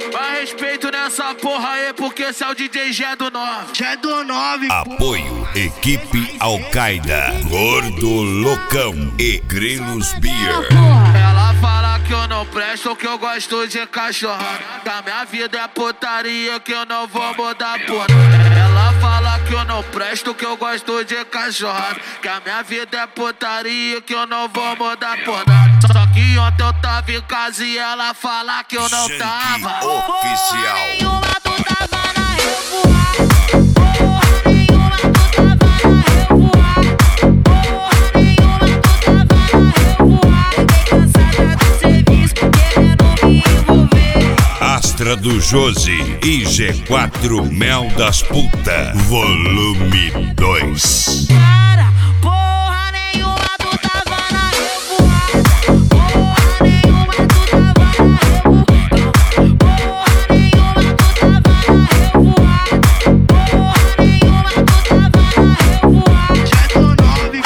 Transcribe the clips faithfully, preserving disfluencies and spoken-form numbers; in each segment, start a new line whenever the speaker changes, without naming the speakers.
Vai respeito nessa porra aí, porque esse é o D J G do nove.
G do nove,
Apoio Equipe Al-Qaeda, Gordo Loucão e Grilos Beer.
Ela fala que eu não presto, que eu gosto de cachorrada, que a minha vida é putaria, que eu não vou mudar por nada. Ela fala que eu não presto, que eu gosto de cachorrada, que a minha vida é putaria, que eu não vou mudar por nada. Só que ontem eu tava em casa e ela fala que eu não tava.
Oficial.
Nenhuma tu tava na revoada. Porra nenhuma tu tava na revoada. Porra nenhuma tu tava na revoada. Fiquei cansada do serviço, querendo me envolver.
Astra do Josi e G quatro Mel das Puta, volume dois.
Cara, porra nenhuma tu tava na revoada. Porra nenhuma tu tava na revoada. Porra nenhuma tu tava na revoada. Porra nenhuma tu tava na revoada.
G do nove,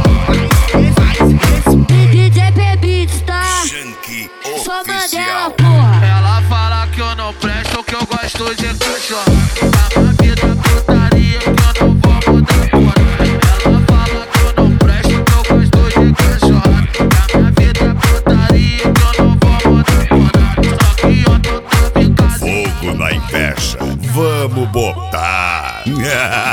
porra.
D J P-Beats, tá?
Shanky
Sou Mandela,
Oficial.
porra.
Ela fala que eu não presto, que eu gosto de cachorro, que a minha vida é putaria, que eu não vou mudar por nada. Ela fala que eu não presto, que eu gosto de cachorro, que a minha vida é putaria, que eu não vou mudar por nada. Só que ontem eu tava em casa.
Fogo na inveja, vamos botar.